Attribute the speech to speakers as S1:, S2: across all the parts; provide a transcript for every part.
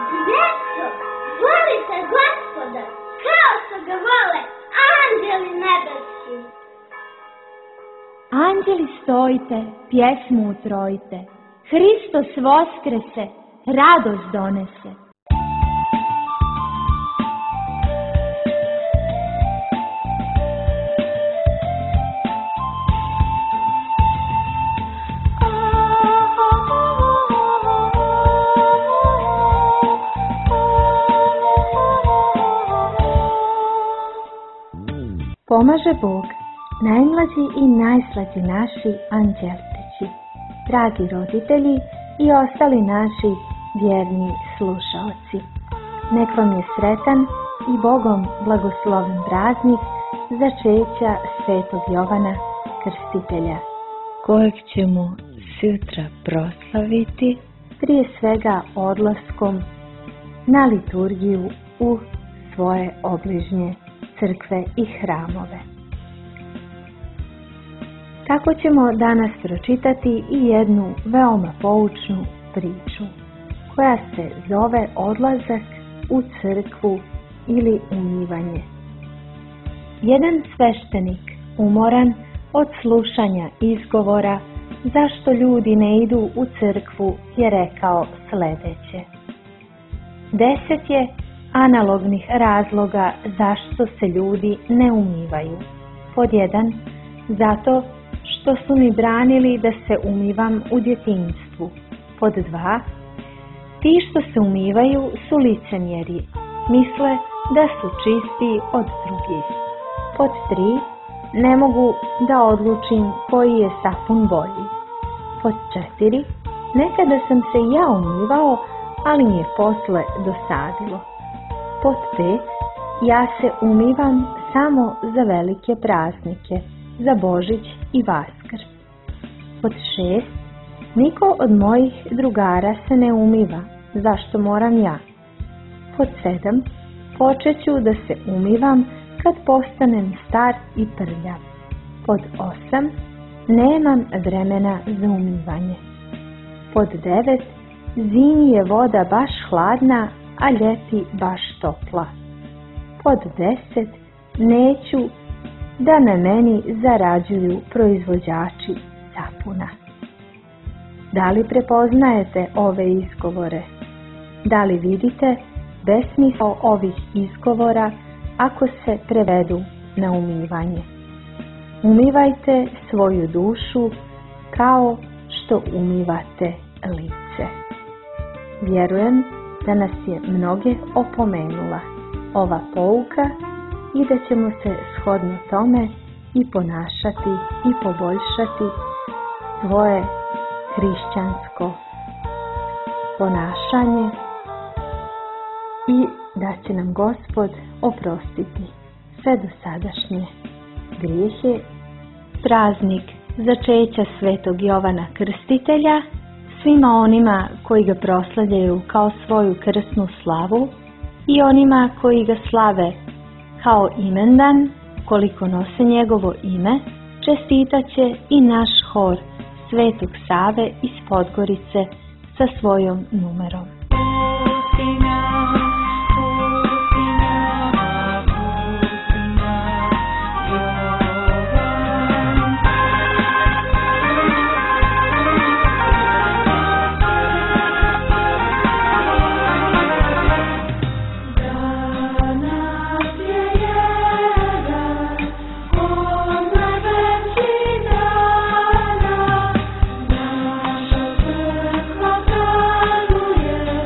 S1: Djeco, volite Gospoda, kao što ga vole anđeli nebeski.
S2: Anđeli stojite, pjesmu utrojite, Hristos voskrese, radost donese. Pomaže Bog, najmlađi i najslađi naši anđelčići, dragi roditelji i ostali naši vjerni slušaoci. Nek vam je sretan i Bogom blagosloven praznik začeća Svetog Jovana Krstitelja, kojeg ćemo sutra proslaviti prije svega odlaskom na liturgiju u svoje obližnje crkve i hramove. Tako ćemo danas pročitati i jednu veoma poučnu priču, koja se zove Odlazak u crkvu ili umivanje. Jedan sveštenik, umoran od slušanja izgovora zašto ljudi ne idu u crkvu, je rekao sljedeće: 10 je analognih razloga zašto se ljudi ne umivaju. Pod 1. Zato što su mi branili da se umivam u djetinjstvu. Pod 2. Ti što se umivaju su licemjeri, misle da su čistiji od drugih. Pod 3. Ne mogu da odlučim koji je sapun bolji. Pod 4. Nekada sam se i ja umivao, ali mi je posle dosadilo. Pod 5. Ja se umivam samo za velike praznike, za Božić i Vaskrs. Pod 6. Niko od mojih drugara se ne umiva, zašto moram ja? Pod 7. Počet ću da se umivam kad postanem star i prljav. Pod 8. Nemam vremena za umivanje. Pod 9. Zimi je voda baš hladna, a ljeti baš topla. Pod 10. Neću da na meni zarađuju proizvođači sapuna. Da li prepoznajete ove izgovore? Da li vidite besmisao ovih izgovora ako se prevedu na umivanje? Umivajte svoju dušu kao što umivate lice. Vjerujem da nas je mnoge opomenula ova pouka i da ćemo se shodno tome i ponašati i poboljšati svoje hrišćansko ponašanje i da će nam Gospod oprostiti sve dosadašnje grijehe. Praznik začeća Svetog Jovana Krstitelja svima onima koji ga proslavljaju kao svoju krsnu slavu i onima koji ga slave kao imendan, koliko nose njegovo ime, čestitat će i naš hor Svetog Save iz Podgorice sa svojom numerom.
S3: Yeah.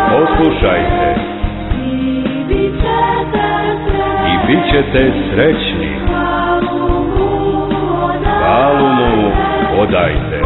S3: Poslušajte i bit ćete srećni. Hvalu mu odajte.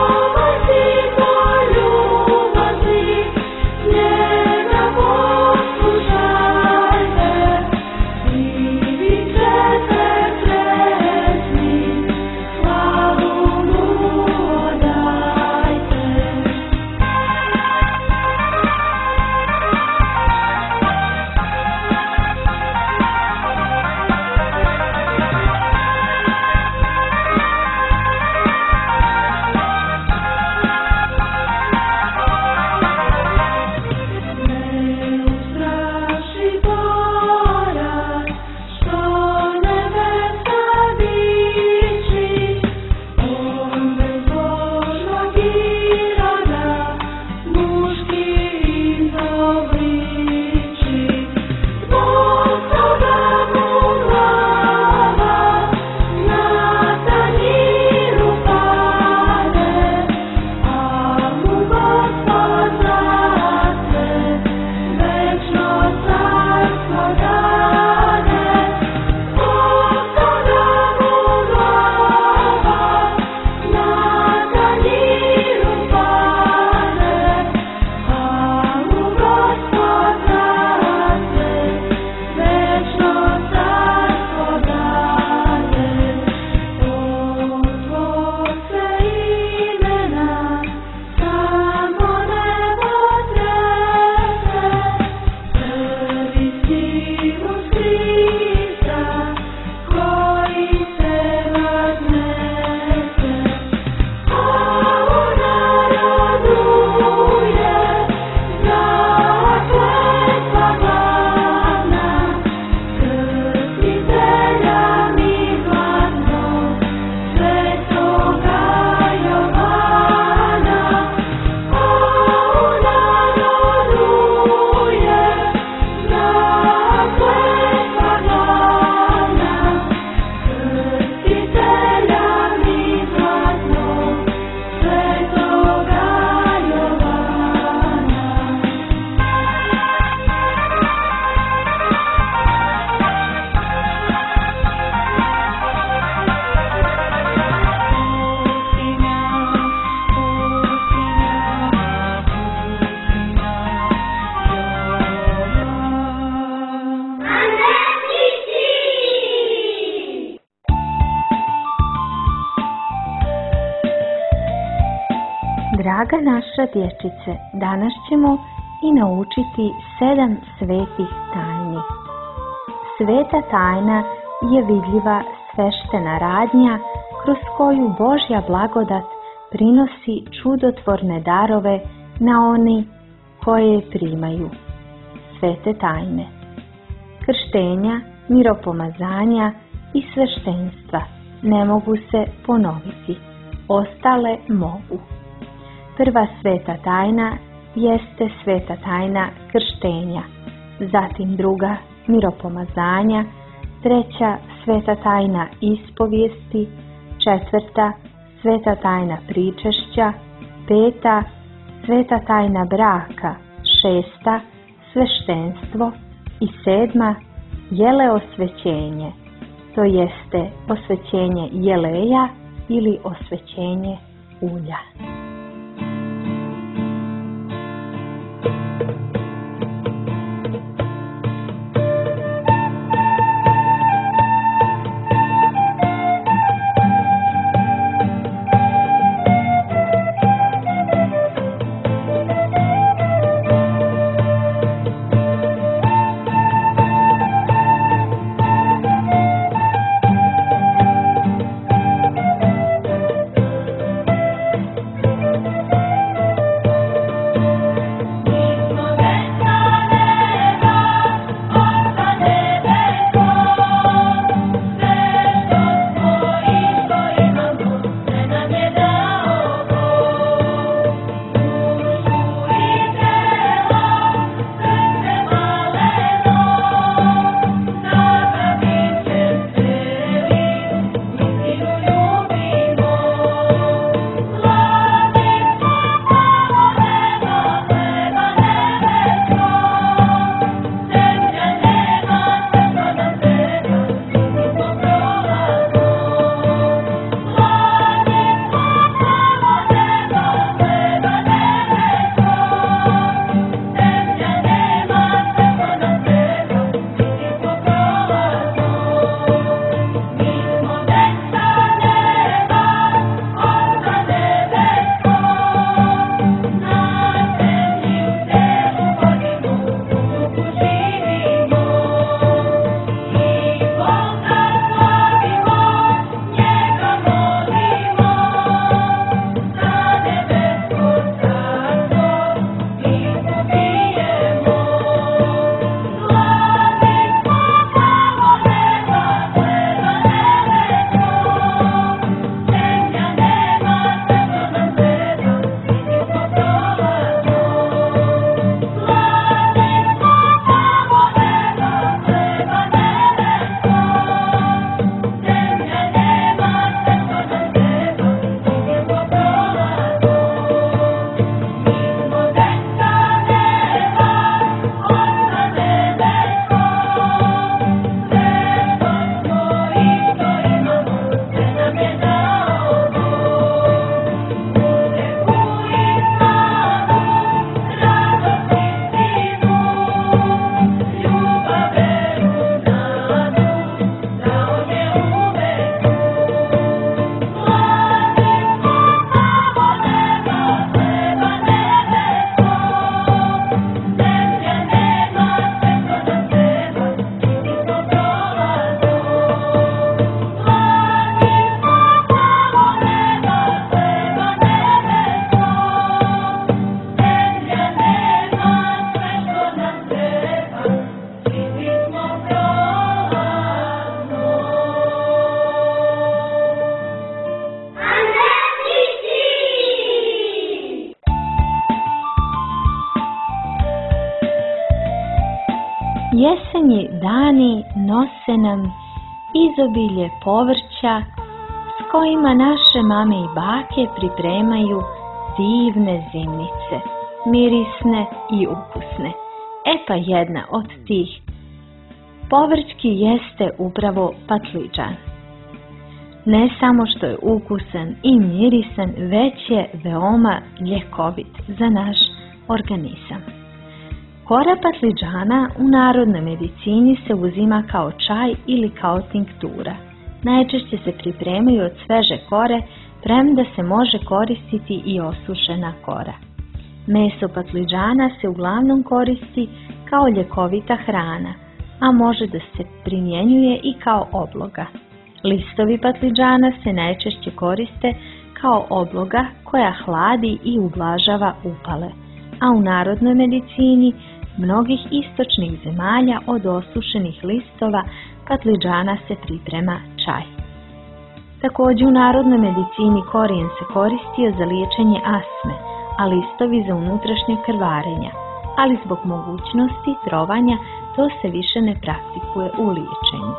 S2: Draga naša dječice, danas ćemo i naučiti 7 svetih tajni. Sveta tajna je vidljiva sveštena radnja kroz koju Božja blagodat prinosi čudotvorne darove na oni koje je primaju. Svete tajne krštenja, miropomazanja i sveštenstva ne mogu se ponoviti, ostale mogu. Prva sveta tajna jeste sveta tajna krštenja, zatim druga miropomazanja, treća sveta tajna ispovijesti, četvrta sveta tajna pričešća, peta sveta tajna braka, šesta sveštenstvo i sedma jeleosvećenje, to jeste osvećenje jeleja ili osvećenje ulja. Jesenji dani nose nam izobilje povrća s kojima naše mame i bake pripremaju divne zimnice, mirisne i ukusne. Pa jedna od tih povrćki jeste upravo patliđan. Ne samo što je ukusan i mirisan, već je veoma ljekovit za naš organizam. Kora patliđana u narodnoj medicini se uzima kao čaj ili kao tinktura. Najčešće se pripremaju od sveže kore, premda se može koristiti i osušena kora. Meso patliđana se uglavnom koristi kao ljekovita hrana, a može da se primjenjuje i kao obloga. Listovi patliđana se najčešće koriste kao obloga koja hladi i ublažava upale, a u narodnoj medicini mnogih istočnih zemalja od osušenih listova patliđana se priprema čaj. Također u narodnoj medicini korijen se koristio za liječenje astme, a listovi za unutrašnje krvarenja, ali zbog mogućnosti trovanja to se više ne praktikuje u liječenju.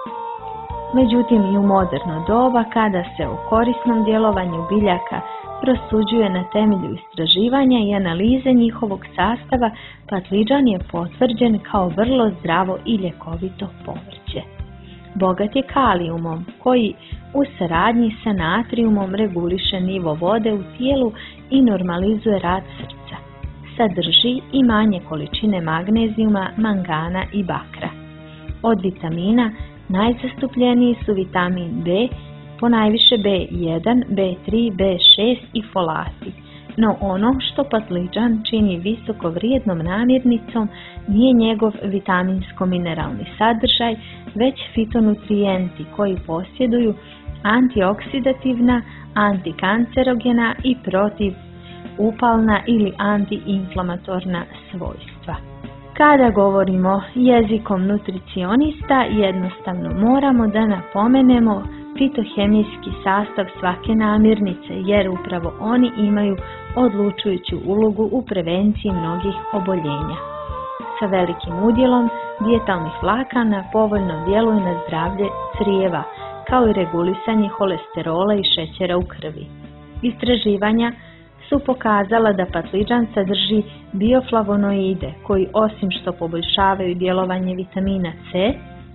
S2: Međutim, i u moderno doba, kada se o korisnom djelovanju biljaka prosuđuje na temelju istraživanja i analize njihovog sastava, patliđan je potvrđen kao vrlo zdravo i ljekovito povrće. Bogat je kalijumom, koji u saradnji sa natrijumom reguliše nivo vode u tijelu i normalizuje rad srca. Sadrži i manje količine magnezijuma, mangana i bakra. Od vitamina najzastupljeniji su vitamin B, ponajviše B1, B3, B6 i folati. No ono što patliđan čini visoko vrijednom namirnicom nije njegov vitaminsko-mineralni sadržaj, već fitonutrijenti koji posjeduju antioksidativna, antikancerogena i protivupalna ili antiinflamatorna svojstva. Kada govorimo jezikom nutricionista, jednostavno moramo da napomenemo fitohemijski sastav svake namirnice, jer upravo oni imaju odlučujuću ulogu u prevenciji mnogih oboljenja. Sa velikim udjelom dijetalnih vlakana povoljno djeluju na zdravlje crijeva, kao i regulisanje holesterola i šećera u krvi. Istraživanja su pokazala da patliđan sadrži bioflavonoide koji osim što poboljšavaju djelovanje vitamina C,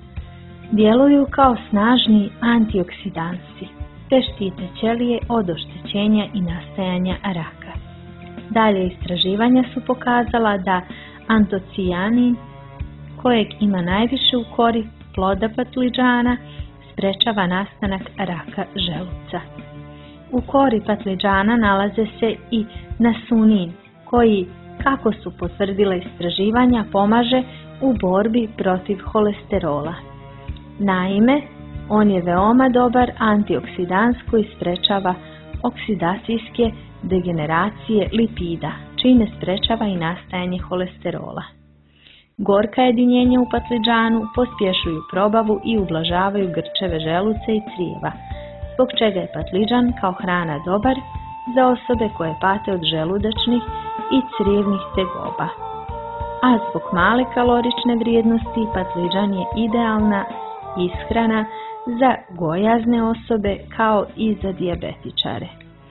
S2: djeluju kao snažni antioksidansi, te štite ćelije od oštećenja i nastajanja raka. Dalje istraživanja su pokazala da antocijanin, kojeg ima najviše u kori ploda patliđana, sprečava nastanak raka želuca. U kori patliđana nalaze se i nasunin, koji, kako su potvrdila istraživanja, pomaže u borbi protiv holesterola. Naime, on je veoma dobar antioksidans koji sprečava oksidacijske degeneracije lipida, čime sprečava i nastajanje holesterola. Gorka jedinjenja u patliđanu pospješuju probavu i ublažavaju grčeve želuca i crijeva, zbog čega je patliđan kao hrana dobar za osobe koje pate od želudačnih i crijevnih tegoba. A zbog male kalorične vrijednosti patliđan je idealna ishrana za gojazne osobe kao i za dijabetičare.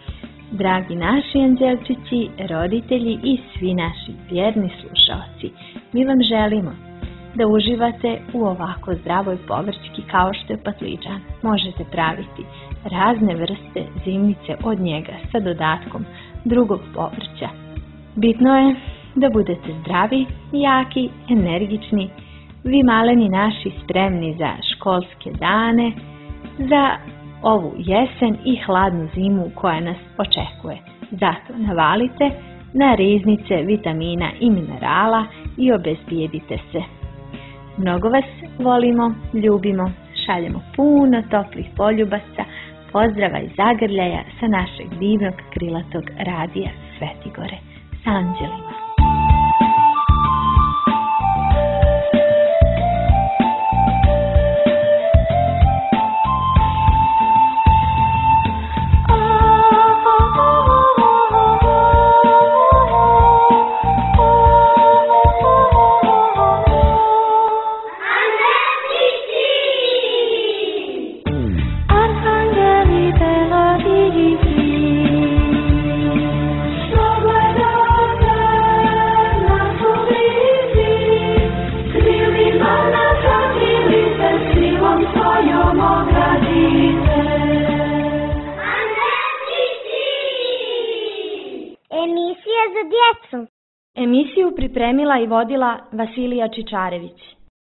S2: Dragi naši anđelčići, roditelji i svi naši vjerni slušalci, mi vam želimo da uživate u ovako zdravoj povrćki kao što je patliđan. Možete praviti razne vrste zimnice od njega sa dodatkom drugog povrća. Bitno je da budete zdravi, jaki, energični, vi maleni naši spremni za školske dane, za ovu jesen i hladnu zimu koja nas očekuje. Zato navalite na riznice vitamina i minerala i obezbijedite se. Mnogo vas volimo, ljubimo, šaljemo puno toplih poljubaca, pozdrava i zagrljaja sa našeg divnog krilatog radija Svetigore. S anđelima. emisiju pripremila i vodila Vasilija Čičarević.